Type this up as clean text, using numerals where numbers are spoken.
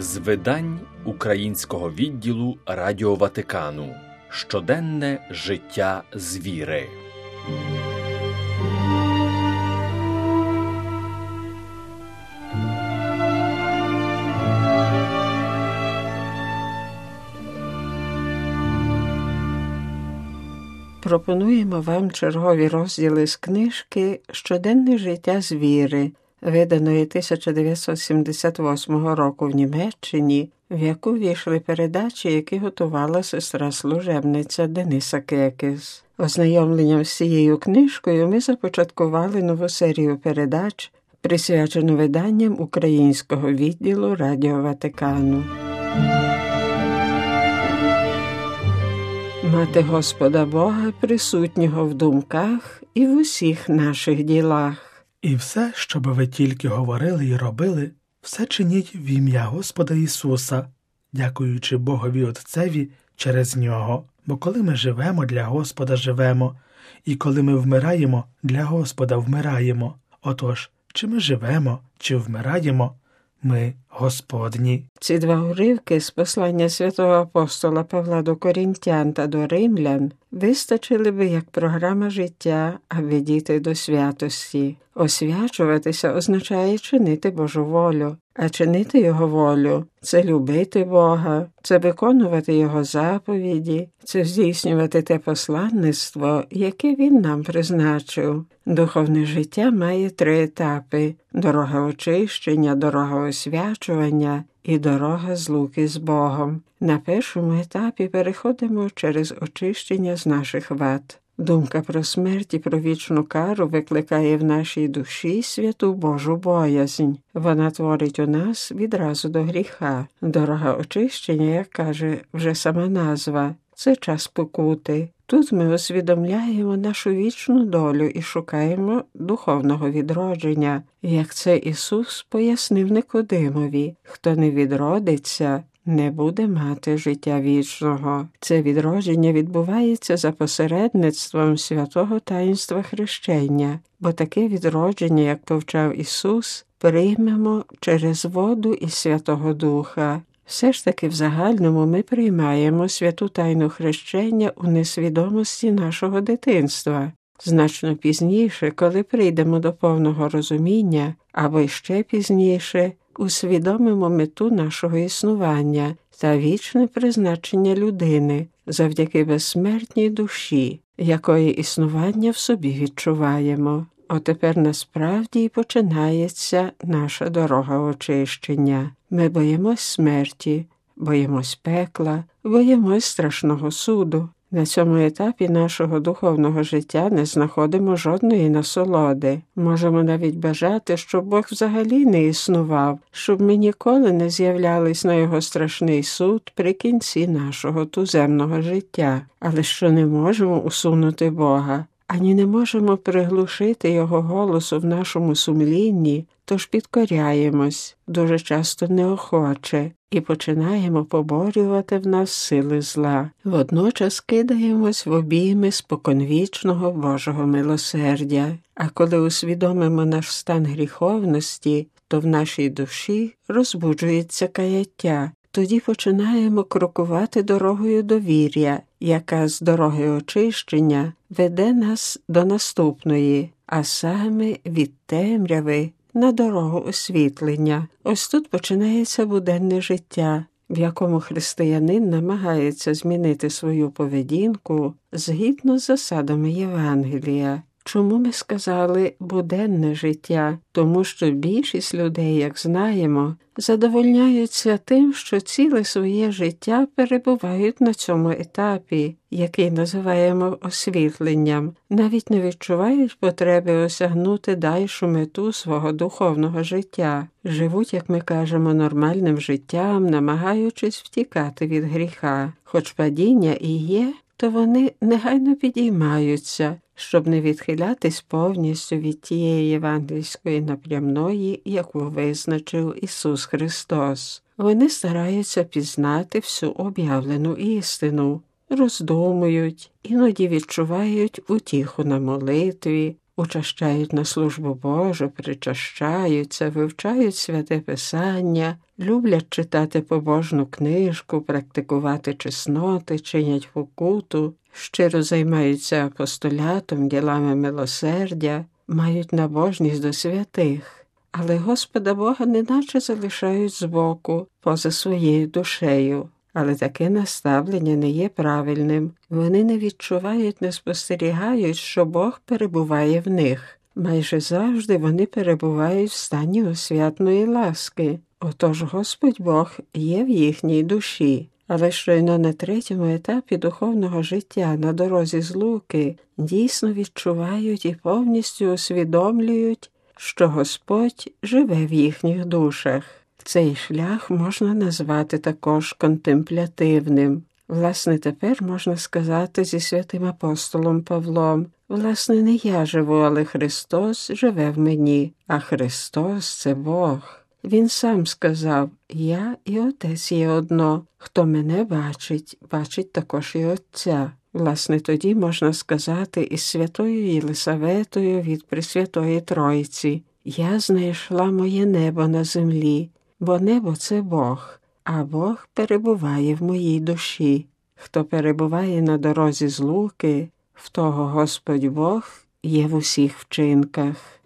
З видань українського відділу Радіо Ватикану. Щоденне життя з віри. Пропонуємо вам чергові розділи з книжки «Щоденне життя з віри», виданої 1978 року в Німеччині, в яку війшли передачі, які готувала сестра-служебниця Дениса Кекес. Ознайомленням з цією книжкою ми започаткували нову серію передач, присвячену виданням українського відділу Радіо Ватикану. Мати Господа Бога, присутнього в думках і в усіх наших ділах. І все, що би ви тільки говорили і робили, все чиніть в ім'я Господа Ісуса, дякуючи Богові Отцеві через Нього. Бо коли ми живемо, для Господа живемо, і коли ми вмираємо, для Господа вмираємо. Отож, чи ми живемо, чи вмираємо, ми Господні. Ці два уривки з послання святого апостола Павла до Корінтян та до Римлян вистачили би як програма життя, аби дійти до святості. Освячуватися означає чинити Божу волю, а чинити Його волю – це любити Бога, це виконувати Його заповіді, це здійснювати те посланництво, яке Він нам призначив. Духовне життя має 3 етапи – дорога очищення, дорога освячування і дорога злуки з Богом. На першому етапі переходимо через очищення з наших вад. Думка про смерть і про вічну кару викликає в нашій душі святу Божу боязнь. Вона творить у нас відразу до гріха. Дорога очищення, як каже вже сама назва, це час покути. Тут ми усвідомляємо нашу вічну долю і шукаємо духовного відродження, як це Ісус пояснив Никодимові: хто не відродиться, не буде мати життя вічного. Це відродження відбувається за посередництвом святого таїнства хрещення, бо таке відродження, як повчав Ісус, приймемо через воду і Святого Духа. Все ж таки в загальному ми приймаємо святу тайну хрещення у несвідомості нашого дитинства. Значно пізніше, коли прийдемо до повного розуміння, або ще пізніше, усвідомимо мету нашого існування та вічне призначення людини завдяки безсмертній душі, якої існування в собі відчуваємо. Отепер насправді і починається наша дорога очищення. Ми боїмось смерті, боїмось пекла, боїмось страшного суду. На цьому етапі нашого духовного життя не знаходимо жодної насолоди. Можемо навіть бажати, щоб Бог взагалі не існував, щоб ми ніколи не з'являлись на Його страшний суд при кінці нашого туземного життя. Але що не можемо усунути Бога, ані не можемо приглушити Його голосу в нашому сумлінні, тож підкоряємось, дуже часто неохоче, і починаємо поборювати в нас сили зла. Водночас кидаємось в обійми споконвічного Божого милосердя. А коли усвідомимо наш стан гріховності, то в нашій душі розбуджується каяття. Тоді починаємо крокувати дорогою довір'я, яка з дороги очищення веде нас до наступної, а саме від темряви на дорогу освітлення. Ось тут починається буденне життя, в якому християнин намагається змінити свою поведінку згідно з засадами Євангелія. Чому ми сказали «буденне життя»? Тому що більшість людей, як знаємо, задовольняються тим, що ціле своє життя перебувають на цьому етапі, який називаємо освітленням, навіть не відчувають потреби осягнути дальшу мету свого духовного життя. Живуть, як ми кажемо, нормальним життям, намагаючись втікати від гріха. Хоч падіння і є, то вони негайно підіймаються, щоб не відхилятись повністю від тієї євангельської напрямної, яку визначив Ісус Христос. Вони стараються пізнати всю об'явлену істину, роздумують, іноді відчувають утіху на молитві, учащають на службу Божу, причащаються, вивчають Святе Писання, люблять читати побожну книжку, практикувати чесноти, чинять покуту, щиро займаються апостолятом, ділами милосердя, мають набожність до святих, але Господа Бога неначе залишають збоку, поза своєю душею. Але таке наставлення не є правильним. Вони не відчувають, не спостерігають, що Бог перебуває в них. Майже завжди вони перебувають в стані освятної ласки. Отож Господь Бог є в їхній душі. Але щойно на третьому етапі духовного життя на дорозі злуки дійсно відчувають і повністю усвідомлюють, що Господь живе в їхніх душах. Цей шлях можна назвати також контемплятивним. Власне, тепер можна сказати зі святим апостолом Павлом: власне, не я живу, але Христос живе в мені, а Христос – це Бог. Він сам сказав: «Я і Отець є одно. Хто мене бачить, бачить також і Отця». Власне, тоді можна сказати із святою Єлисаветою від Пресвятої Тройці: «Я знайшла моє небо на землі, бо небо – це Бог, а Бог перебуває в моїй душі. Хто перебуває на дорозі злуки, в того Господь Бог є в усіх вчинках».